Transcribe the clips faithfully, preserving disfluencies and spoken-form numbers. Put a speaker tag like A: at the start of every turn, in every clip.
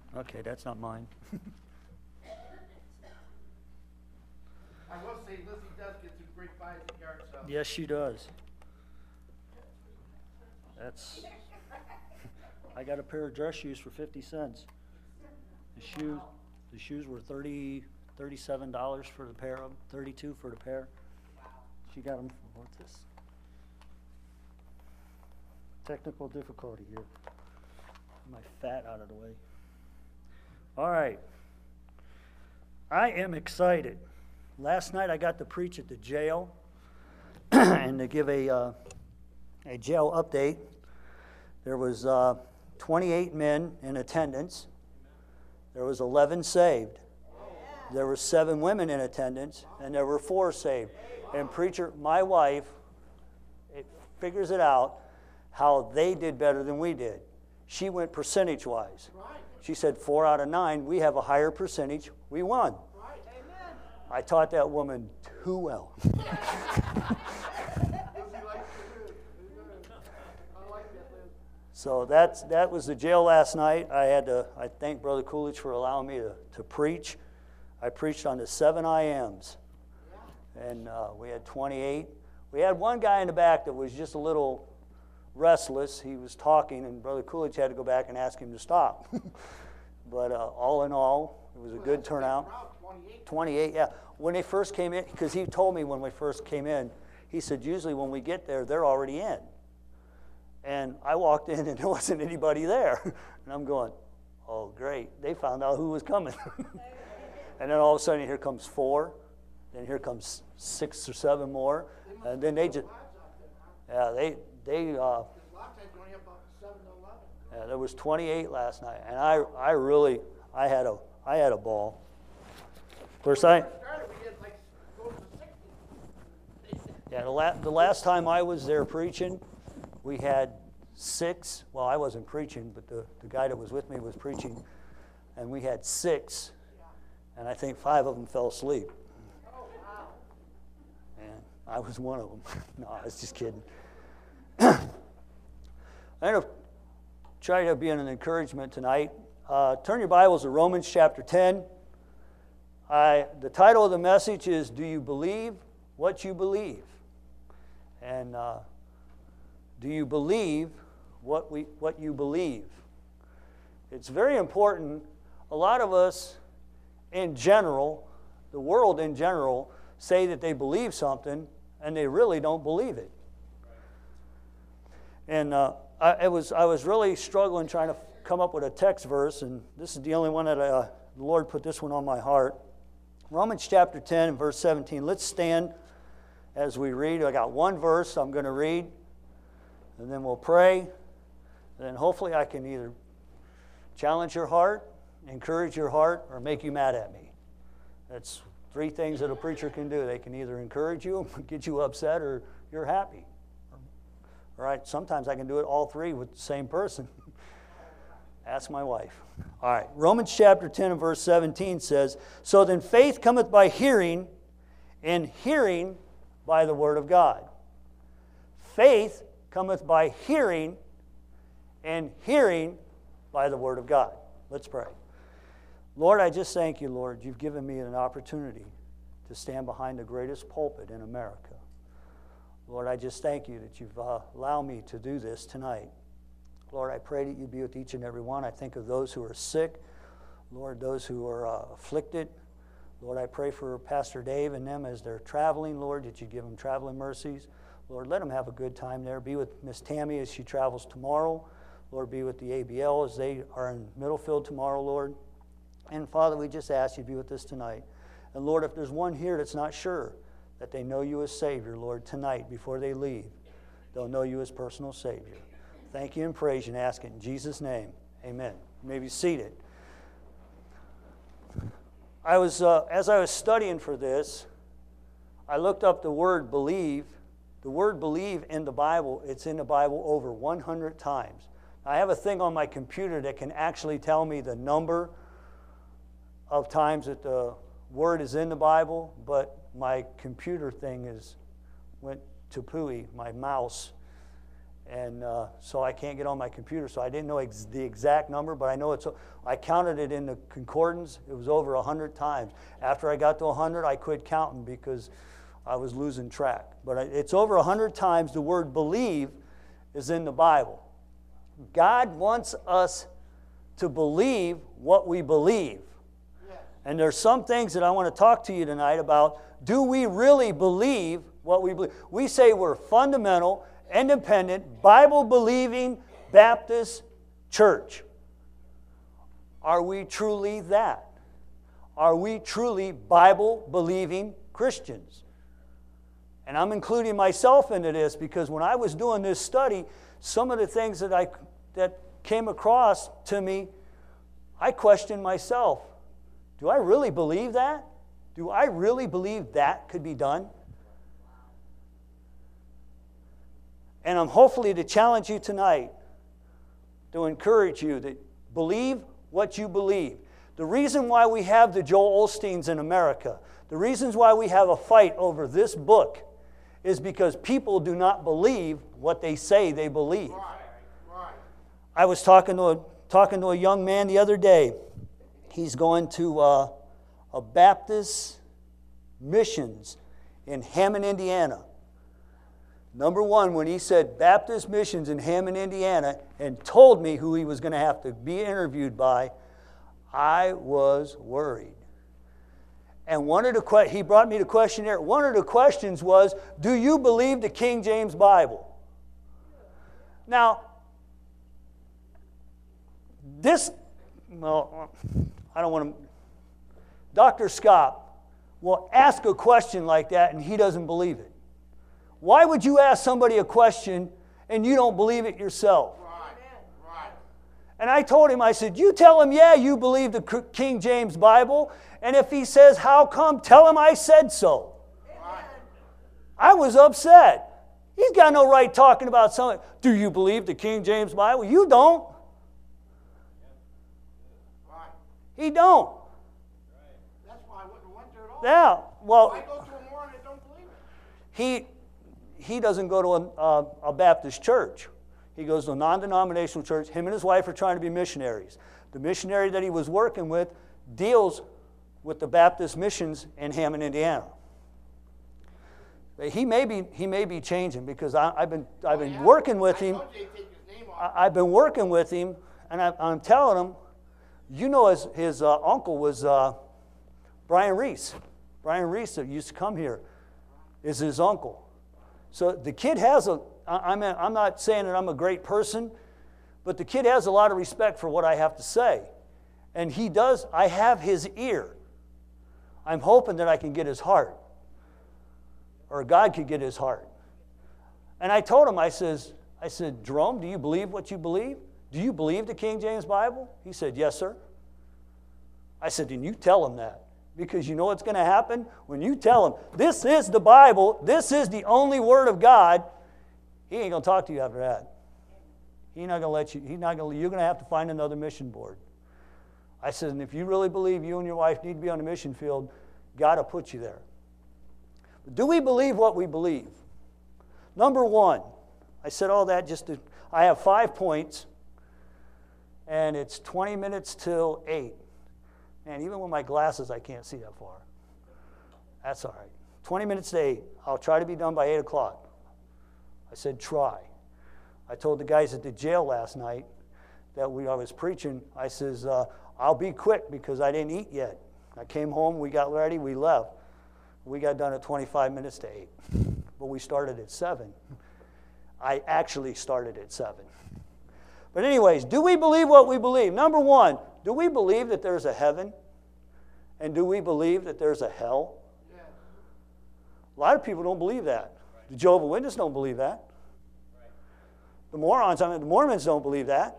A: Okay, that's not mine.
B: I will say Lizzie does get some great buys at yard sales.
A: Yes, she does. That's. I got a pair of dress shoes for fifty cents. The shoes, the shoes were thirty, thirty-seven dollars for the pair of them, thirty-two for the pair. She got them for what's this? Technical difficulty here. My fat out of the way. All right. I am excited. Last night I got to preach at the jail and to give a uh, a jail update. There was uh, twenty-eight men in attendance. There was eleven saved. There were seven women in attendance, and there were four saved. And preacher, my wife, it figures it out how they did better than we did. She went percentage-wise. She said four out of nine. We have a higher percentage. We won. I taught that woman too well. So that's that was the jail last night. I had to. I thank Brother Coolidge for allowing me to, to preach. I preached on the seven I Ms, and uh, we had twenty-eight. We had one guy in the back that was just a little restless. He was talking, and Brother Coolidge had to go back and ask him to stop. But uh, all in all, it was a good turnout. twenty-eight, yeah. When they first came in, because he told me when we first came in, he said, usually when we get there, they're already in. And I walked in, and there wasn't anybody there. And I'm going, oh, great. They found out who was coming. And then all of a sudden, here comes four. Then here comes six or seven more. And then they just, yeah, they, they, uh, yeah, there was twenty-eight last night. And I, I really, I had a, I had a ball. Of course, I, yeah, the, la- the last time I was there preaching, we had six. Well, I wasn't preaching, but the, the guy that was with me was preaching. And we had six. And I think five of them fell asleep. And I was one of them. No, I was just kidding. I'm going to try to be an encouragement tonight. Uh, turn your Bibles to Romans chapter ten. I, the title of the message is, Do You Believe What You Believe? And uh, do you believe what we what you believe? It's very important. A lot of us in general, the world in general, say that they believe something, and they really don't believe it. And uh, I, it was I was really struggling trying to come up with a text verse, and this is the only one that I, uh, the Lord put this one on my heart. Romans chapter ten, verse seventeen. Let's stand as we read. I got one verse I'm going to read, and then we'll pray. And then hopefully I can either challenge your heart, encourage your heart, or make you mad at me. That's three things that a preacher can do. They can either encourage you, get you upset, or you're happy. All right, sometimes I can do it all three with the same person. Ask my wife. All right, Romans chapter ten and verse seventeen says, So then faith cometh by hearing, and hearing by the word of God. Faith cometh by hearing, and hearing by the word of God. Let's pray. Lord, I just thank you, Lord. You've given me an opportunity to stand behind the greatest pulpit in America. Lord, I just thank you that you've uh, allowed me to do this tonight. Lord, I pray that you be with each and every one. I think of those who are sick. Lord, those who are uh, afflicted. Lord, I pray for Pastor Dave and them as they're traveling. Lord, that you give them traveling mercies. Lord, let them have a good time there. Be with Miss Tammy as she travels tomorrow. Lord, be with the A B L as they are in Middlefield tomorrow, Lord. And Father, we just ask you to be with us tonight. And Lord, if there's one here that's not sure that they know you as Savior, Lord, tonight before they leave, they'll know you as personal Savior. Thank you and praise you and ask it in Jesus' name. Amen. You may be seated. I was, uh, as I was studying for this, I looked up the word believe. The word believe in the Bible, it's in the Bible over one hundred times. I have a thing on my computer that can actually tell me the number of times that the word is in the Bible, but my computer thing is went to pooey, my mouse, And uh, so I can't get on my computer, so I didn't know ex- the exact number, but I know it's, I counted it in the concordance. It was over one hundred times. After I got to one hundred, I quit counting because I was losing track. But I, it's over one hundred times the word believe is in the Bible. God wants us to believe what we believe. And there's some things that I want to talk to you tonight about. Do we really believe what we believe? We say we're fundamental, independent, Bible-believing Baptist church. Are we truly that? Are we truly Bible-believing Christians? And I'm including myself into this because when I was doing this study, some of the things that I that came across to me, I questioned myself. Do I really believe that? Do I really believe that could be done? And I'm hopefully to challenge you tonight, to encourage you that believe what you believe. The reason why we have the Joel Osteens in America, the reasons why we have a fight over this book is because people do not believe what they say they believe.
B: Right, right.
A: I was talking to a, talking to a young man the other day. He's going to uh, a Baptist missions in Hammond, Indiana. Number one, when he said Baptist missions in Hammond, Indiana, and told me who he was going to have to be interviewed by, I was worried. And one of the que- he brought me the questionnaire. One of the questions was, do you believe the King James Bible? Now, this, well, I don't want to, Doctor Scott will ask a question like that and he doesn't believe it. Why would you ask somebody a question and you don't believe it yourself?
B: Right, right.
A: And I told him, I said, you tell him, yeah, you believe the King James Bible. And if he says, how come, tell him I said so.
B: Right.
A: I was upset. He's got no right talking about something. Do you believe the King James Bible? You don't.
B: Right.
A: He don't.
B: That's why I wouldn't went there at all.
A: Yeah, well,
B: I go to a more and I don't believe it.
A: he he doesn't go to a, a, a Baptist church. He goes to a non-denominational church. Him and his wife are trying to be missionaries. The missionary that he was working with deals with the Baptist missions in Hammond, Indiana. He may be he may be changing because I, I've been I've been
B: Oh, yeah?
A: working with
B: I
A: him.
B: told you to take his name off.
A: I, I've been working with him, and I, I'm telling him, you know, his his uh, uncle was uh, Brian Reese. Brian Reese that used to come here is his uncle. So the kid has a. I, I mean, I'm not saying that I'm a great person, but the kid has a lot of respect for what I have to say, and he does. I have his ear. I'm hoping that I can get his heart, or God could get his heart. And I told him, I says, I said, Jerome, do you believe what you believe? Do you believe the King James Bible? He said, yes, sir. I said, then you tell him that. Because you know what's going to happen? When you tell him, this is the Bible, this is the only Word of God, he ain't going to talk to you after that. He's not going to let you, he's not going to, you're going to have to find another mission board. I said, and if you really believe you and your wife need to be on the mission field, God will put you there. But do we believe what we believe? Number one, I said all that just to, I have five points, and it's twenty minutes till eight. And even with my glasses, I can't see that far. That's all right. twenty minutes to eight. I'll try to be done by eight o'clock. I said try. I told the guys at the jail last night that we, I was preaching, I says, uh, I'll be quick because I didn't eat yet. I came home, we got ready, we left. We got done at twenty-five minutes to eight. But we started at seven. I actually started at seven. But anyways, do we believe what we believe? Number one, do we believe that there's a heaven? And do we believe that there's a hell?
B: Yeah.
A: A lot of people don't believe that. The Jehovah's Witnesses don't believe that. The morons, I mean, the Mormons don't believe that.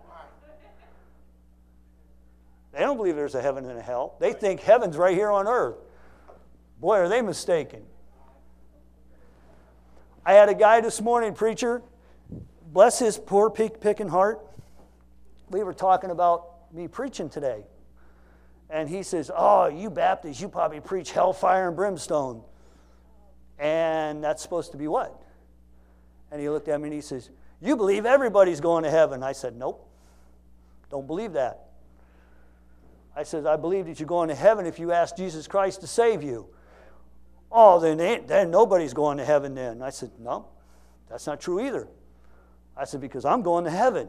A: They don't believe there's a heaven and a hell. They think heaven's right here on earth. Boy, are they mistaken. I had a guy this morning, preacher, bless his poor picking heart. We were talking about me preaching today. And he says, oh, you Baptists, you probably preach hellfire and brimstone. And that's supposed to be what? And he looked at me and he says, you believe everybody's going to heaven. I said, nope, don't believe that. I said, I believe that you're going to heaven if you ask Jesus Christ to save you. Oh, then, then nobody's going to heaven then. I said, no, that's not true either. I said, because I'm going to heaven.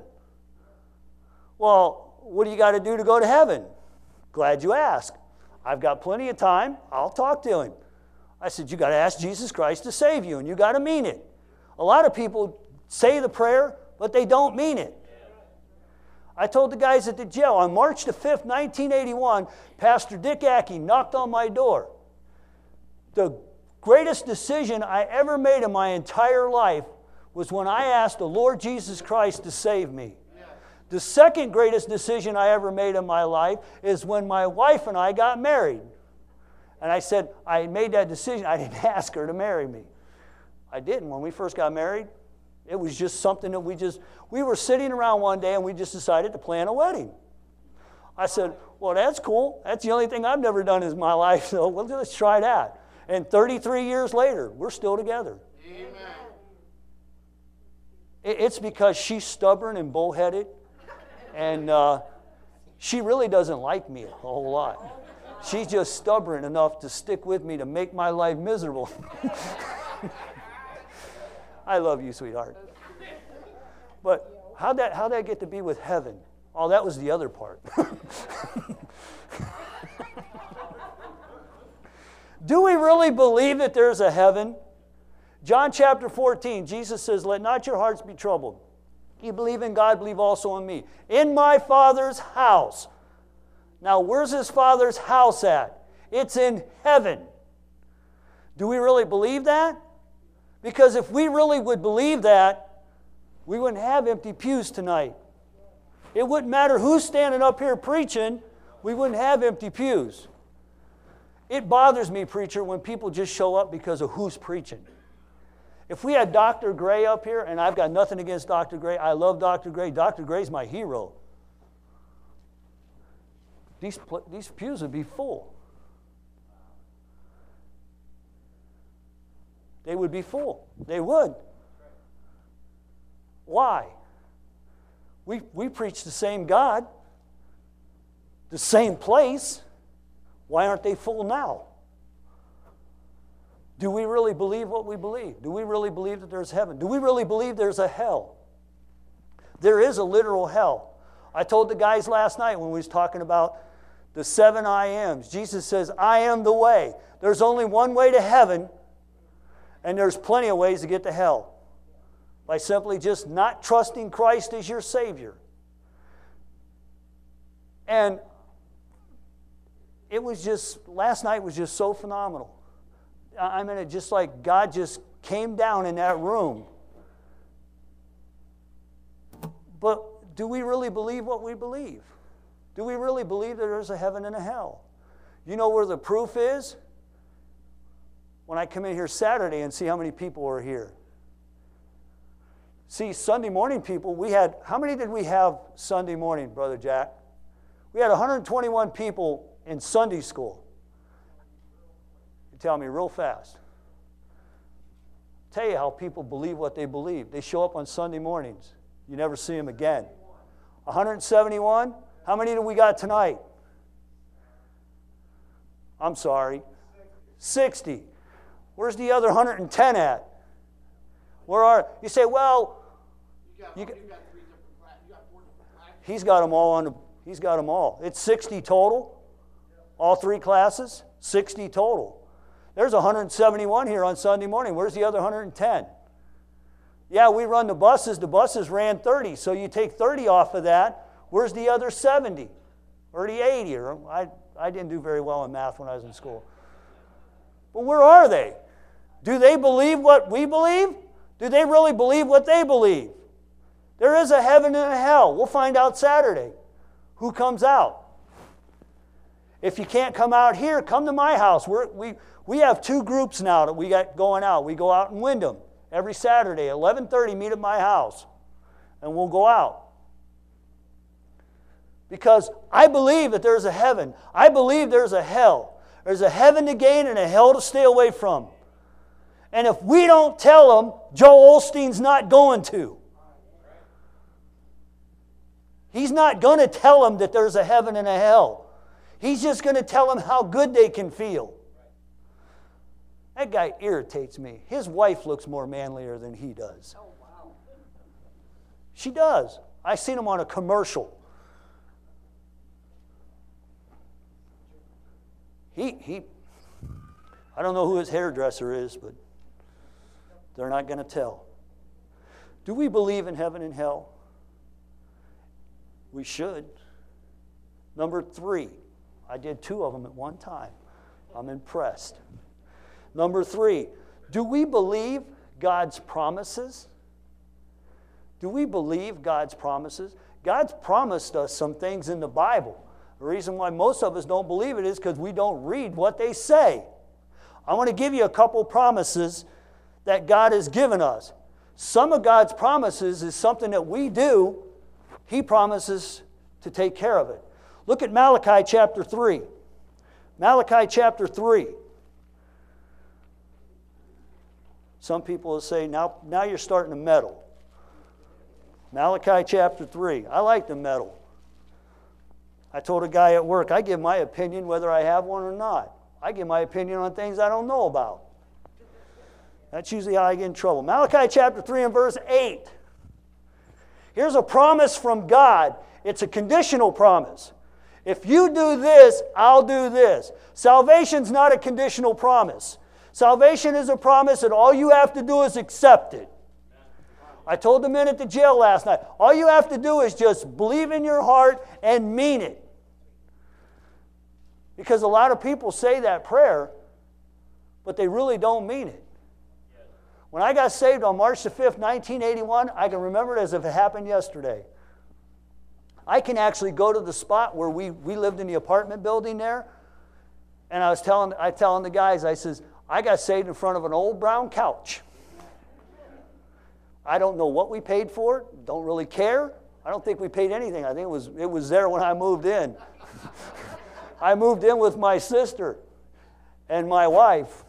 A: Well, what do you got to do to go to heaven? Glad you asked. I've got plenty of time. I'll talk to him. I said, you got to ask Jesus Christ to save you, and you got to mean it. A lot of people say the prayer, but they don't mean it. I told the guys at the jail, on March the fifth, nineteen eighty-one, Pastor Dick Ackey knocked on my door. The greatest decision I ever made in my entire life was when I asked the Lord Jesus Christ to save me. The second greatest decision I ever made in my life is when my wife and I got married. And I said, I made that decision. I didn't ask her to marry me. I didn't. When we first got married, it was just something that we just, we were sitting around one day and we just decided to plan a wedding. I said, well, that's cool. That's the only thing I've never done in my life, so well, let's try that. And thirty-three years later, we're still together.
B: Amen.
A: It's because she's stubborn and bullheaded, and uh, she really doesn't like me a whole lot. She's just stubborn enough to stick with me to make my life miserable. I love you, sweetheart. But how'd that, how'd that get to be with heaven? Oh, that was the other part. Do we really believe that there's a heaven? John chapter fourteen, Jesus says, let not your hearts be troubled. You believe in God, believe also in me. In my Father's house. Now, where's his Father's house at? It's in heaven. Do we really believe that? Because if we really would believe that, we wouldn't have empty pews tonight. It wouldn't matter who's standing up here preaching, we wouldn't have empty pews. It bothers me, preacher, when people just show up because of who's preaching. If we had Doctor Gray up here, and I've got nothing against Doctor Gray, I love Doctor Gray. Doctor Gray's my hero. These, these pews would be full. They would be full. They would. Why? We, we preach the same God, the same place. Why aren't they full now? Do we really believe what we believe? Do we really believe that there's heaven? Do we really believe there's a hell? There is a literal hell. I told the guys last night when we was talking about the seven I ams. Jesus says, I am the way. There's only one way to heaven, and there's plenty of ways to get to hell. By simply just not trusting Christ as your Savior. And it was just, last night was just so phenomenal. I mean, it just like God just came down in that room. But do we really believe what we believe? Do we really believe that there's a heaven and a hell? You know where the proof is? When I come in here Saturday and see how many people are here. See, Sunday morning people, we had, how many did we have Sunday morning, Brother Jack? We had one hundred twenty-one people in Sunday school. You tell me real fast. Tell you how people believe what they believe. They show up on Sunday mornings. You never see them again. one hundred seventy-one? How many do we got tonight? I'm sorry. sixty. Where's the other one hundred ten at? Where are you? Say, well,
B: You got,
A: You
B: you
A: got-
B: got three different classes. You got four different classes.
A: he's got them all on the, he's got them all. It's sixty total. All three classes, sixty total. There's one hundred seventy-one here on Sunday morning. Where's the other one hundred ten? Yeah, we run the buses. The buses ran thirty. So you take thirty off of that. Where's the other seventy? Or the eighty? Or I, I didn't do very well in math when I was in school. But where are they? Do they believe what we believe? Do they really believe what they believe? There is a heaven and a hell. We'll find out Saturday who comes out. If you can't come out here, come to my house. We're, we, we have two groups now that we got going out. We go out in Wyndham every Saturday, eleven thirty, meet at my house, and we'll go out. Because I believe that there's a heaven. I believe there's a hell. There's a heaven to gain and a hell to stay away from. And if we don't tell them, Joel Osteen's not going to. He's not going to tell them that there's a heaven and a hell. He's just going to tell them how good they can feel. That guy irritates me. His wife looks more manlier than he does.
C: Oh, wow.
A: She does. I seen him on a commercial. He, he, I don't know who his hairdresser is, but they're not going to tell. Do we believe in heaven and hell? We should. Number three, I did two of them at one time. I'm impressed. Number three, do we believe God's promises? Do we believe God's promises? God's promised us some things in the Bible. The reason why most of us don't believe it is because we don't read what they say. I want to give you a couple promises that God has given us. Some of God's promises is something that we do. He promises to take care of it. Look at Malachi chapter three. Malachi chapter three. Some people will say, now, now you're starting to meddle. Malachi chapter three. I like to meddle. I told a guy at work, I give my opinion whether I have one or not. I give my opinion on things I don't know about. That's usually how I get in trouble. Malachi chapter three and verse eight. Here's a promise from God. It's a conditional promise. If you do this, I'll do this. Salvation's not a conditional promise. Salvation is a promise that all you have to do is accept it. I told the men at the jail last night, all you have to do is just believe in your heart and mean it. Because a lot of people say that prayer, but they really don't mean it. When I got saved on March the fifth, nineteen eighty-one, I can remember it as if it happened yesterday. I can actually go to the spot where we, we lived in the apartment building there, and I was telling, I telling the guys, I says, I got saved in front of an old brown couch. I don't know what we paid for it, don't really care. I don't think we paid anything. I think it was, it was there when I moved in. I moved in with my sister and my wife.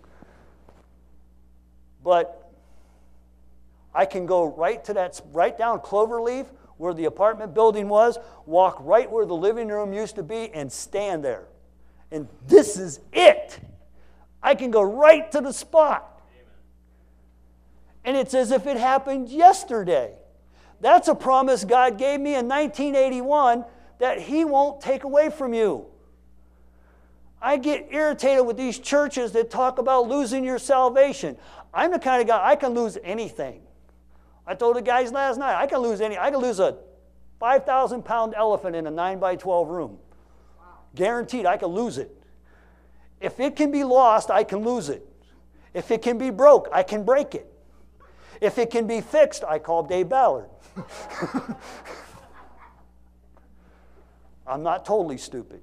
A: But I can go right to that, right down Cloverleaf, where the apartment building was, walk right where the living room used to be, and stand there. And this is it. I can go right to the spot. And it's as if it happened yesterday. That's a promise God gave me in nineteen eighty-one that He won't take away from you. I get irritated with these churches that talk about losing your salvation. I'm the kind of guy, I can lose anything. I told the guys last night, I can lose any, I can lose a five thousand pound elephant in a nine by twelve room. Wow. Guaranteed, I can lose it. If it can be lost, I can lose it. If it can be broke, I can break it. If it can be fixed, I call Dave Ballard. I'm not totally stupid.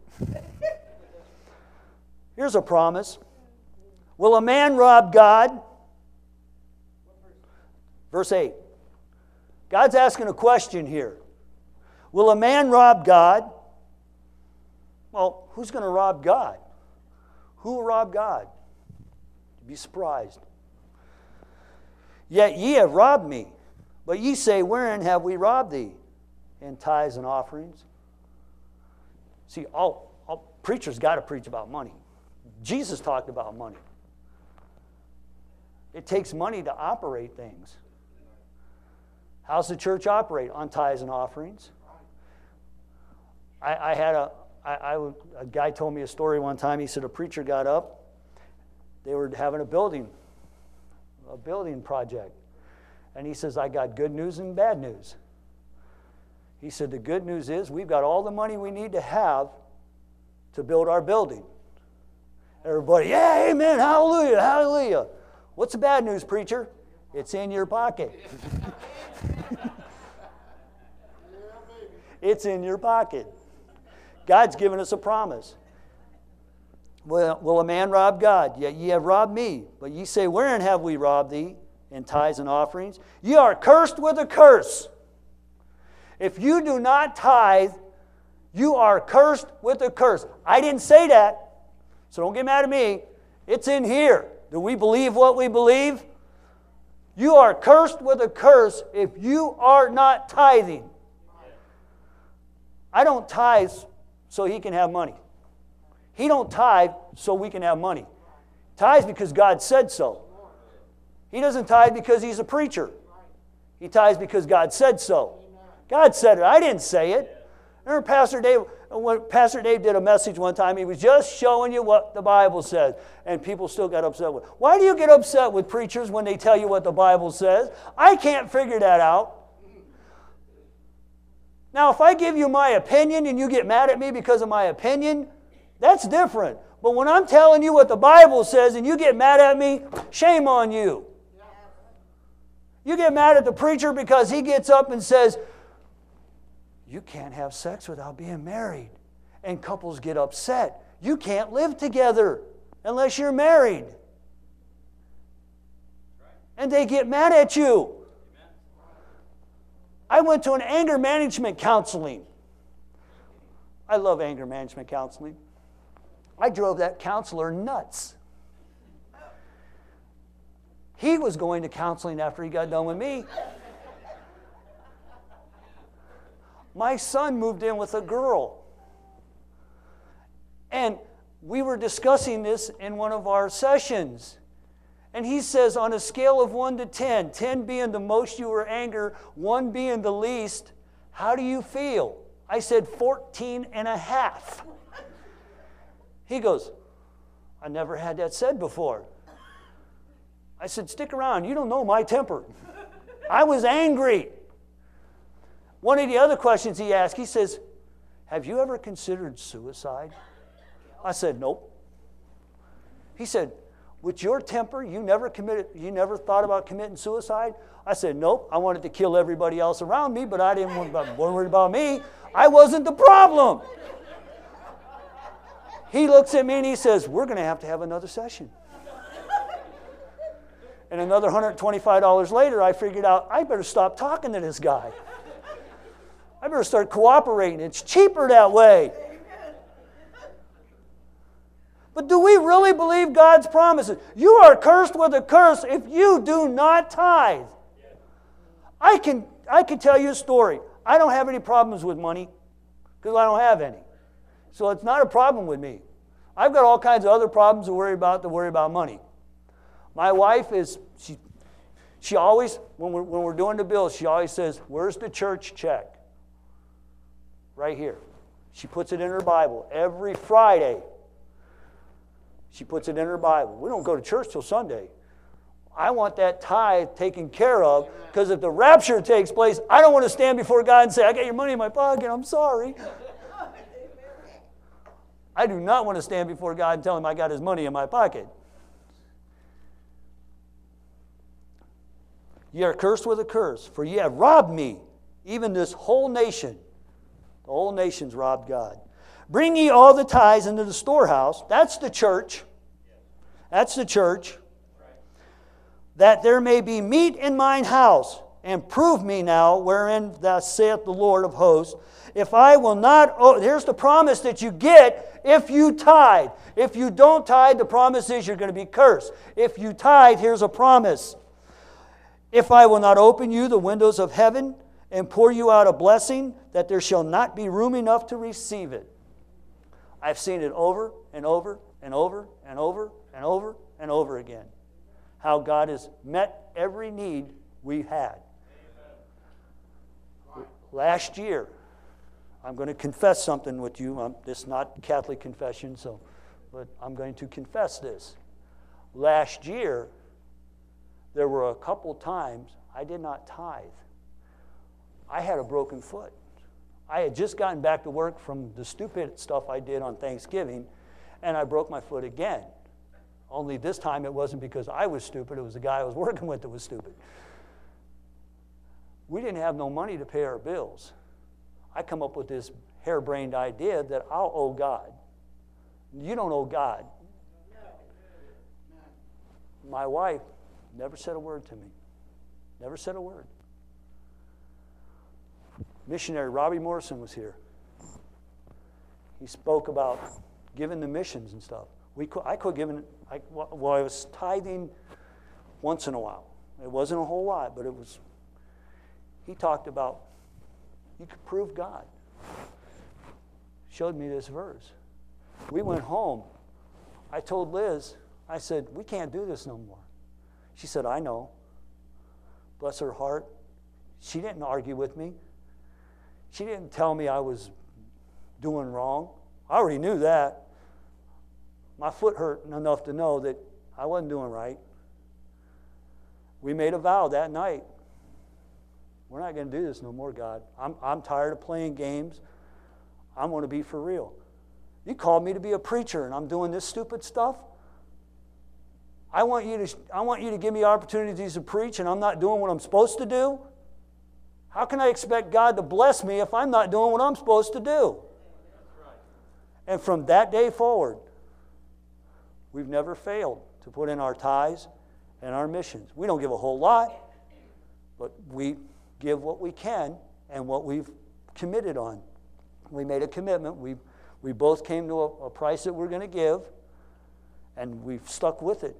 A: Here's a promise. Will a man rob God? Verse eight. God's asking a question here. Will a man rob God? Well, who's going to rob God? Who will rob God? You'd be surprised. Yet ye have robbed me. But ye say, wherein have we robbed thee? In tithes and offerings. See, all, all preachers got to preach about money. Jesus talked about money. It takes money to operate things. How's the church operate? On tithes and offerings. I, I had a, I, I, a guy told me a story one time. He said a preacher got up. They were having a building, a building project. And he says, I got good news and bad news. He said, the good news is we've got all the money we need to have to build our building. Everybody, yeah, amen, hallelujah, hallelujah. What's the bad news, preacher? It's in your pocket. It's in your pocket. God's given us a promise. Will, will a man rob God? Yet ye have robbed me. But ye say, wherein have we robbed thee? In tithes and offerings. Ye are cursed with a curse. If you do not tithe, you are cursed with a curse. I didn't say that, so don't get mad at me. It's in here. Do we believe what we believe? You are cursed with a curse if you are not tithing. I don't tithe so he can have money. He don't tithe so we can have money. Tithes because God said so. He doesn't tithe because he's a preacher. He tithes because God said so. God said it. I didn't say it. Remember Pastor Dave, when Pastor Dave did a message one time, he was just showing you what the Bible says. And people still got upset with it. Why do you get upset with preachers when they tell you what the Bible says? I can't figure that out. Now, if I give you my opinion and you get mad at me because of my opinion, that's different. But when I'm telling you what the Bible says and you get mad at me, shame on you. You get mad at the preacher because he gets up and says, you can't have sex without being married. And couples get upset. You can't live together unless you're married. And they get mad at you. I went to an anger management counseling. I love anger management counseling. I drove that counselor nuts. He was going to counseling after he got done with me. My son moved in with a girl. And we were discussing this in one of our sessions. And he says, on a scale of one to ten, ten being the most you were angry, one being the least, how do you feel? I said, fourteen and a half. He goes, I never had that said before. I said, stick around. You don't know my temper. I was angry. One of the other questions he asked, he says, have you ever considered suicide? I said, nope. He said, with your temper, you never committed, you never thought about committing suicide? I said, nope. I wanted to kill everybody else around me, but I didn't want to worry about me. I wasn't the problem. He looks at me and he says, we're going to have to have another session. And another one hundred twenty-five dollars later, I figured out, I better stop talking to this guy. I better start cooperating. It's cheaper that way. But do we really believe God's promises? You are cursed with a curse if you do not tithe. I can, I can tell you a story. I don't have any problems with money because I don't have any. So it's not a problem with me. I've got all kinds of other problems to worry about to worry about money. My wife is, she, she always, when we're, when we're doing the bills, she always says, where's the church check? Right here. She puts it in her Bible every Friday. She puts it in her Bible. We don't go to church till Sunday. I want that tithe taken care of because if the rapture takes place, I don't want to stand before God and say, I got your money in my pocket, I'm sorry. I do not want to stand before God and tell him I got his money in my pocket. Ye are cursed with a curse, for ye have robbed me, even this whole nation. The whole nation's robbed God. Bring ye all the tithes into the storehouse. That's the church. That's the church. That there may be meat in mine house. And prove me now wherein thus saith the Lord of hosts. If I will not, oh, here's the promise that you get if you tithe. If you don't tithe, the promise is you're going to be cursed. If you tithe, here's a promise. If I will not open you the windows of heaven and pour you out a blessing, that there shall not be room enough to receive it. I've seen it over and over and over and over and over and over again. How God has met every need we've had. Last year, I'm going to confess something with you. I'm, this is not Catholic confession, so, but I'm going to confess this. Last year, there were a couple times I did not tithe. I had a broken foot. I had just gotten back to work from the stupid stuff I did on Thanksgiving, and I broke my foot again. Only this time it wasn't because I was stupid. It was the guy I was working with that was stupid. We didn't have no money to pay our bills. I come up with this harebrained idea that I'll owe God. You don't owe God. My wife never said a word to me. Never said a word. Missionary Robbie Morrison was here. He spoke about giving the missions and stuff. We could, I could give, I, well, I was tithing once in a while. It wasn't a whole lot, but it was, he talked about, you could prove God. showed me this verse. We went home. I told Liz, I said, we can't do this no more. She said, I know. Bless her heart. She didn't argue with me. She didn't tell me I was doing wrong. I already knew that. My foot hurt enough to know that I wasn't doing right. We made a vow that night. We're not going to do this no more, God. I'm, I'm tired of playing games. I'm going to be for real. You called me to be a preacher, and I'm doing this stupid stuff? I want you to, I want you to give me opportunities to preach, and I'm not doing what I'm supposed to do? How can I expect God to bless me if I'm not doing what I'm supposed to do? And from that day forward, we've never failed to put in our tithes and our missions. We don't give a whole lot, but we give what we can and what we've committed on. We made a commitment. We, we both came to a, a price that we're going to give, and we've stuck with it.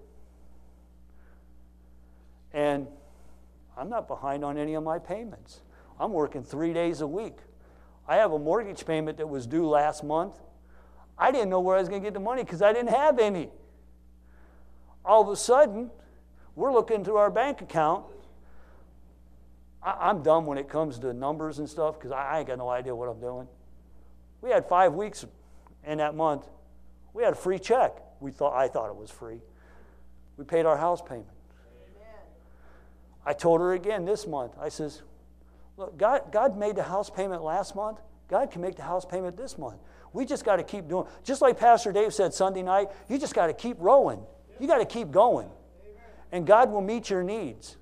A: And I'm not behind on any of my payments. I'm working three days a week. I have a mortgage payment that was due last month. I didn't know where I was going to get the money because I didn't have any. All of a sudden, we're looking through our bank account. I, I'm dumb when it comes to numbers and stuff because I, I ain't got no idea what I'm doing. We had five weeks in that month. We had a free check. We thought I thought it was free. We paid our house payment. Amen. I told her again this month. I says, look, God, God made the house payment last month. God can make the house payment this month. We just got to keep doing. Just like Pastor Dave said Sunday night, you just got to keep rowing. You got to keep going. And God will meet your needs.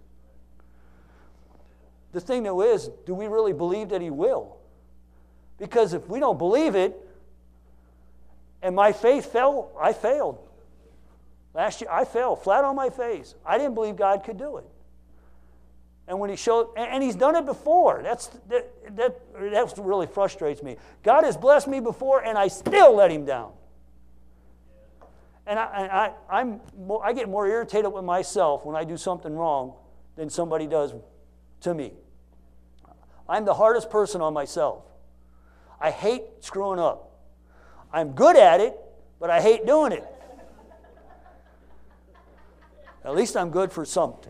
A: The thing though is, do we really believe that He will? Because if we don't believe it, and my faith fell, I failed. Last year, I fell flat on my face. I didn't believe God could do it. And when He showed, and He's done it before. That's that, that, that really frustrates me. God has blessed me before, and I still let Him down. And I, and I, I'm more, I get more irritated with myself when I do something wrong than somebody does to me. I'm the hardest person on myself. I hate screwing up. I'm good at it, but I hate doing it. At least I'm good for something.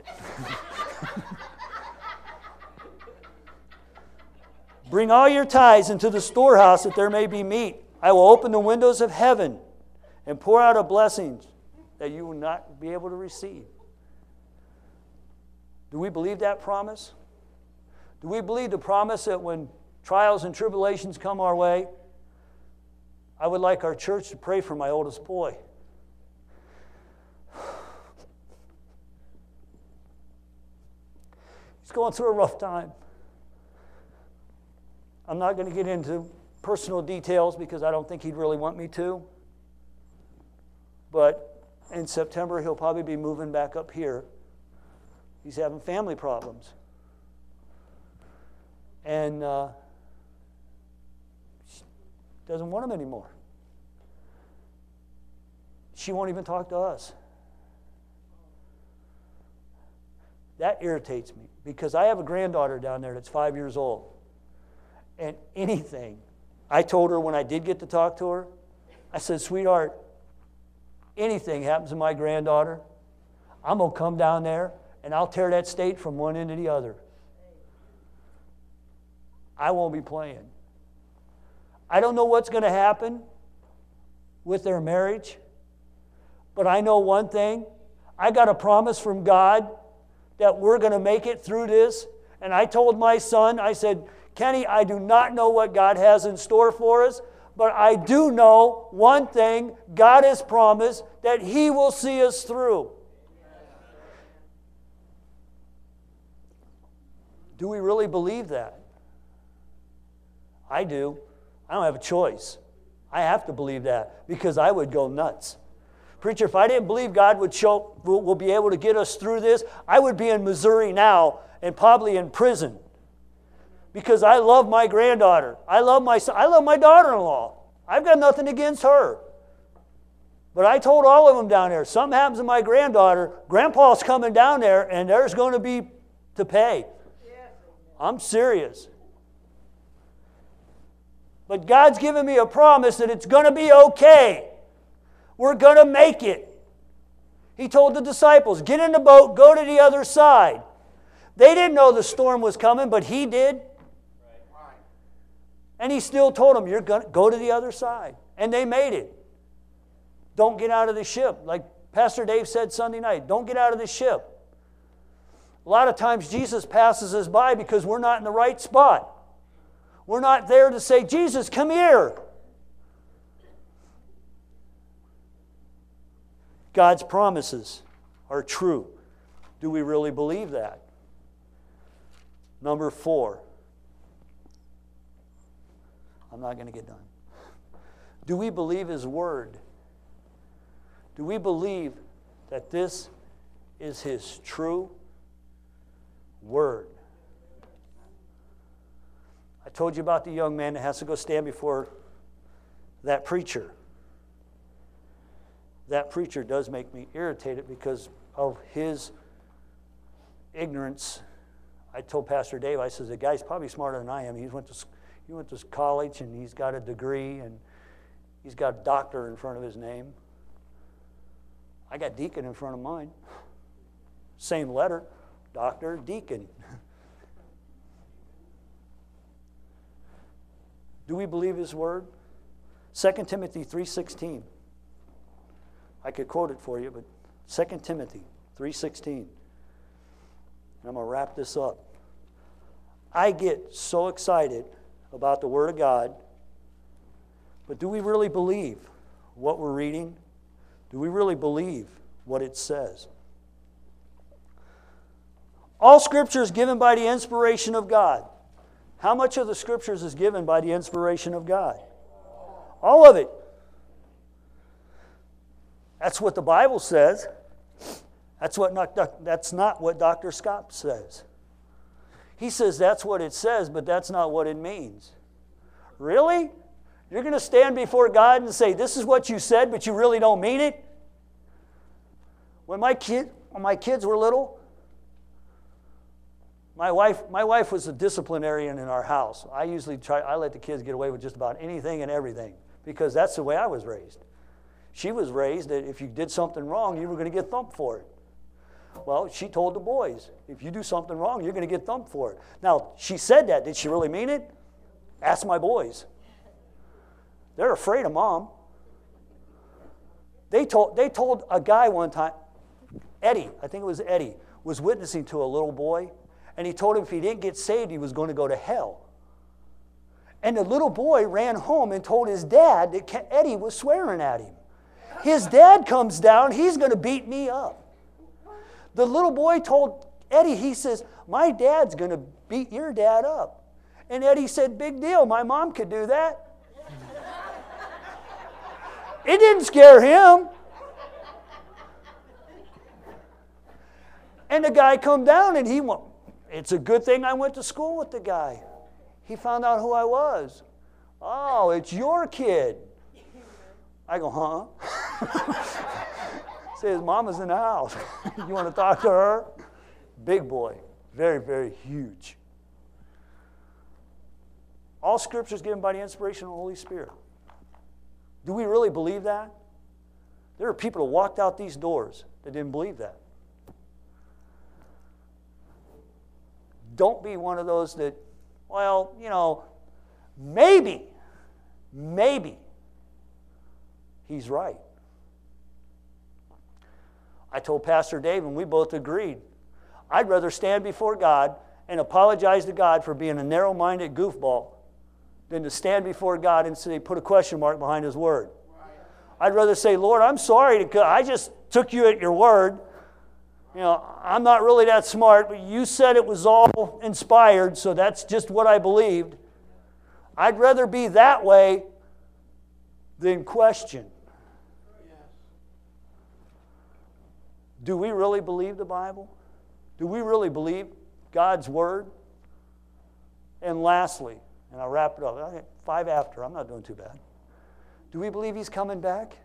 A: Bring all your tithes into the storehouse that there may be meat. I will open the windows of heaven and pour out a blessing that you will not be able to receive. Do we believe that promise? Do we believe the promise that when trials and tribulations come our way, I would like our church to pray for my oldest boy? He's going through a rough time. I'm not going to get into personal details because I don't think he'd really want me to. But in September, he'll probably be moving back up here. He's having family problems. And uh, she doesn't want him anymore. She won't even talk to us. That irritates me because I have a granddaughter down there that's five years old. And anything, I told her when I did get to talk to her, I said, sweetheart, anything happens to my granddaughter, I'm going to come down there and I'll tear that state from one end to the other. I won't be playing. I don't know what's going to happen with their marriage, but I know one thing. I got a promise from God that we're going to make it through this. And I told my son, I said, Kenny, I do not know what God has in store for us, but I do know one thing. God has promised that He will see us through. Do we really believe that? I do. I don't have a choice. I have to believe that because I would go nuts. Preacher, if I didn't believe God would show, will, will be able to get us through this, I would be in Missouri now and probably in prison. Because I love my granddaughter. I love my son. I love my daughter-in-law. I've got nothing against her. But I told all of them down there, something happens to my granddaughter, Grandpa's coming down there, and there's going to be to pay. I'm serious. But God's given me a promise that it's going to be okay. We're going to make it. He told the disciples, get in the boat, go to the other side. They didn't know the storm was coming, but He did. And He still told them, you're going to go to the other side. And they made it. Don't get out of the ship. Like Pastor Dave said Sunday night, don't get out of the ship. A lot of times Jesus passes us by because we're not in the right spot. We're not there to say, Jesus, come here. God's promises are true. Do we really believe that? Number four. I'm not going to get done. Do we believe His Word? Do we believe that this is His true Word? I told you about the young man that has to go stand before that preacher. That preacher does make me irritated because of his ignorance. I told Pastor Dave, I said, the guy's probably smarter than I am. He went to, he went to college and he's got a degree and he's got a doctor in front of his name. I got deacon in front of mine. Same letter, doctor, deacon. Do we believe His Word? Second Timothy three sixteen. I could quote it for you, but Second Timothy three sixteen. And I'm going to wrap this up. I get so excited about the Word of God, but do we really believe what we're reading? Do we really believe what it says? All Scripture is given by the inspiration of God. How much of the Scriptures is given by the inspiration of God? All of it. That's what the Bible says. That's, what not, that's not what Doctor Scott says. He says that's what it says, but that's not what it means. Really? You're going to stand before God and say, this is what you said, but you really don't mean it? When my, kid, when my kids were little, My wife, my wife was a disciplinarian in our house. I usually try, I let the kids get away with just about anything and everything because that's the way I was raised. She was raised that if you did something wrong, you were going to get thumped for it. Well, she told the boys, if you do something wrong, you're going to get thumped for it. Now, she said that. Did she really mean it? Ask my boys. They're afraid of Mom. They told, they told a guy one time, Eddie, I think it was Eddie, was witnessing to a little boy. And he told him if he didn't get saved, he was going to go to hell. And the little boy ran home and told his dad that Eddie was swearing at him. His dad comes down, he's going to beat me up. The little boy told Eddie, he says, my dad's going to beat your dad up. And Eddie said, big deal, my mom could do that. It didn't scare him. And the guy come down and he went, it's a good thing I went to school with the guy. He found out who I was. Oh, it's your kid. I go, huh? Say, his mama's in the house. You want to talk to her? Big boy. Very, very huge. All Scripture is given by the inspiration of the Holy Spirit. Do we really believe that? There are people who walked out these doors that didn't believe that. Don't be one of those that, well, you know, maybe, maybe he's right. I told Pastor Dave, and we both agreed, I'd rather stand before God and apologize to God for being a narrow-minded goofball than to stand before God and say, put a question mark behind His Word. I'd rather say, Lord, I'm sorry, to, I just took you at your word. You know, I'm not really that smart, but you said it was all inspired, so that's just what I believed. I'd rather be that way than question. Do we really believe the Bible? Do we really believe God's Word? And lastly, and I'll wrap it up, five after, I'm not doing too bad. Do we believe He's coming back?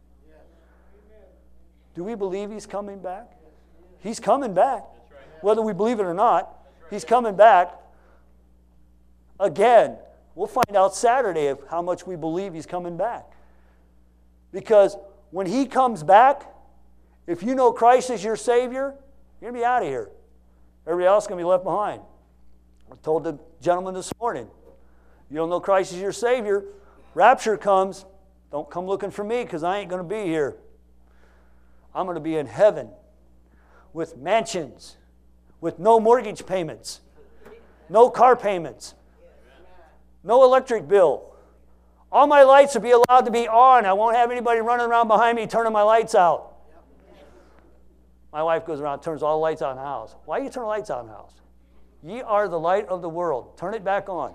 A: Do we believe He's coming back? He's coming back. Whether we believe it or not, He's coming back again. We'll find out Saturday of how much we believe he's coming back. Because when he comes back, if you know Christ is your Savior, you're going to be out of here. Everybody else is going to be left behind. I told the gentleman this morning, you don't know Christ is your Savior, rapture comes, don't come looking for me because I ain't going to be here. I'm going to be in heaven with mansions, with no mortgage payments, no car payments, no electric bill. All my lights will be allowed to be on. I won't have anybody running around behind me turning my lights out. My wife goes around and turns all the lights out in the house. Why do you turn the lights out in the house? Ye are the light of the world. Turn it back on.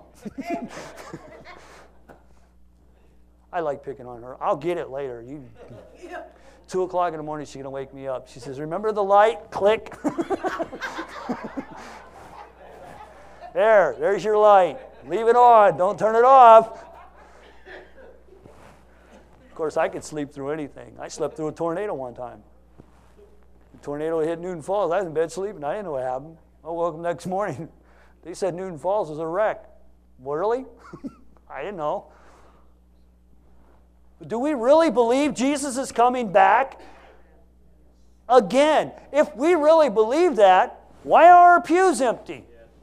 A: I like picking on her. I'll get it later. You, Two o'clock in the morning, she's going to wake me up. She says, remember the light? Click. There, there's your light. Leave it on. Don't turn it off. Of course, I could sleep through anything. I slept through a tornado one time. The tornado hit Newton Falls. I was in bed sleeping. I didn't know what happened. I woke up next morning. They said Newton Falls was a wreck. Well, really? I didn't know. But do we really believe Jesus is coming back again? If we really believe that, why are our pews empty?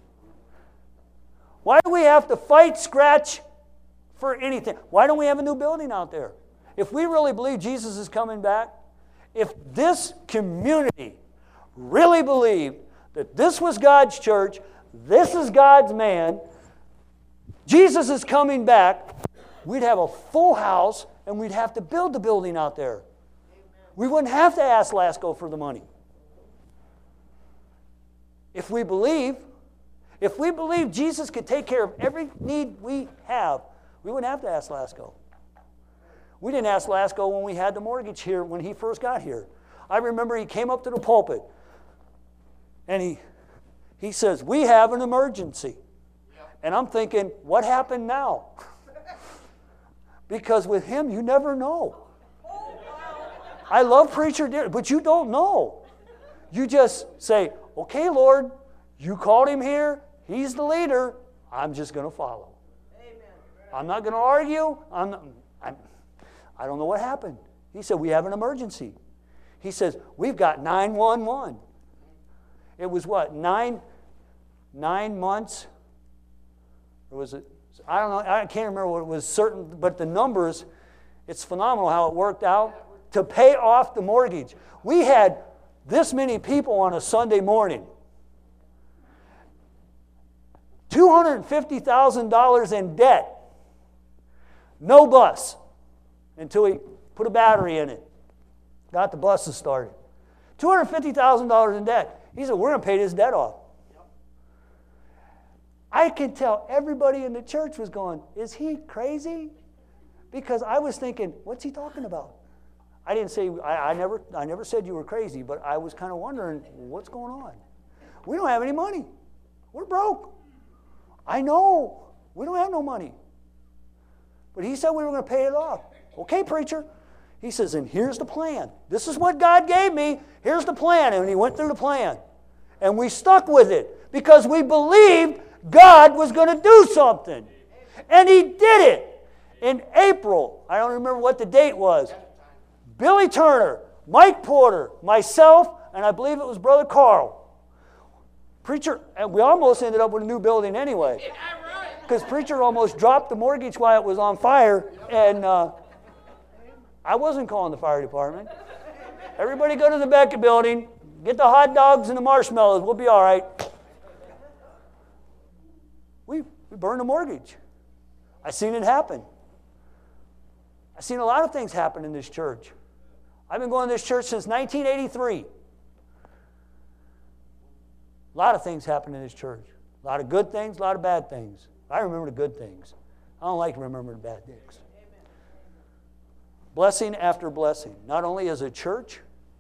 A: Why do we have to fight, scratch for anything? Why don't we have a new building out there? If we really believe Jesus is coming back, if this community really believed that this was God's church, this is God's man, Jesus is coming back, we'd have a full house and we'd have to build the building out there. Amen. We wouldn't have to ask Lasco for the money. If we believe, if we believe Jesus could take care of every need we have, we wouldn't have to ask Lasco. We didn't ask Lasco when we had the mortgage here when he first got here. I remember he came up to the pulpit and he, he says, we have an emergency. Yep. And I'm thinking, what happened now? Because with him, you never know. I love Preacher Derek, but you don't know. You just say, okay, Lord, you called him here. He's the leader. I'm just going to follow. Amen. I'm not going to argue. I'm not, I'm, I don't know what happened. He said, we have an emergency. He says, we've got nine one one. It was what, nine, nine months? Or was it? I don't know. I can't remember what it was certain, but the numbers, it's phenomenal how it worked out to pay off the mortgage. We had this many people on a Sunday morning. two hundred fifty thousand dollars in debt. No bus until we put a battery in it. Got the buses started. two hundred fifty thousand dollars in debt. He said, we're going to pay this debt off. I can tell everybody in the church was going, is he crazy? Because I was thinking, what's he talking about? I didn't say, I, I never I never said you were crazy, but I was kind of wondering, what's going on? We don't have any money. We're broke. I know. We don't have no money. But he said we were going to pay it off. Okay, preacher. He says, and here's the plan. This is what God gave me. Here's the plan. And he went through the plan. And we stuck with it because we believed God was going to do something. And he did it. In April, I don't remember what the date was, Billy Turner, Mike Porter, myself, and I believe it was Brother Carl. Preacher, and we almost ended up with a new building anyway. Because Preacher almost dropped the mortgage while it was on fire, and uh, I wasn't calling the fire department. Everybody go to the Beckett building, get the hot dogs and the marshmallows, we'll be all right. We, we burned the mortgage. I seen it happen. I've seen a lot of things happen in this church. I've been going to this church since nineteen eighty-three. A lot of things happen in this church. A lot of good things, a lot of bad things. I remember the good things. I don't like remembering the bad things. Amen. Blessing after blessing, not only as a church,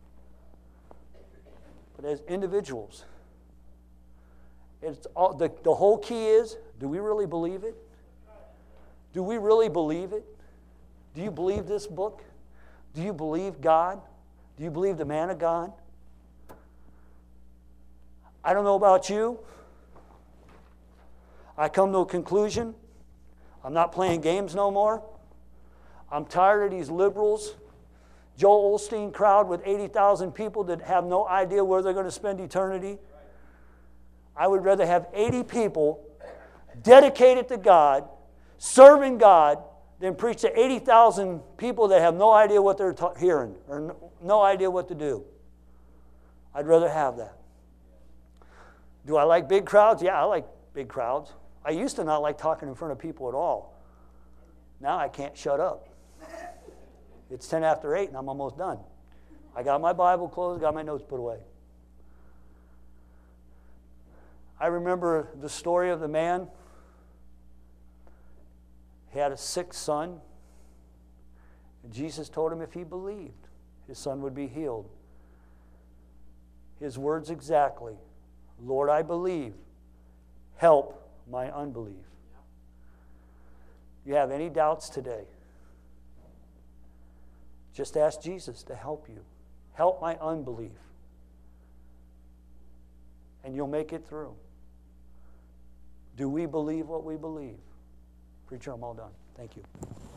A: but as individuals. It's all, the, the whole key is, do we really believe it? Do we really believe it? Do you believe this book? Do you believe God? Do you believe the man of God? I don't know about you. I come to a conclusion. I'm not playing games no more. I'm tired of these liberals, Joel Osteen crowd with eighty thousand people that have no idea where they're going to spend eternity. I would rather have eighty people dedicated to God, serving God, than preach to eighty thousand people that have no idea what they're ta- hearing or no, no idea what to do. I'd rather have that. Do I like big crowds? Yeah, I like big crowds. I used to not like talking in front of people at all. Now I can't shut up. It's ten after eight and I'm almost done. I got my Bible closed, got my notes put away. I remember the story of the man. He had a sick son. And Jesus told him if he believed, his son would be healed. His words exactly, Lord, I believe. Help my unbelief. You have any doubts today? Just ask Jesus to help you. Help my unbelief. And you'll make it through. Do we believe what we believe? Preacher, I'm all done. Thank you.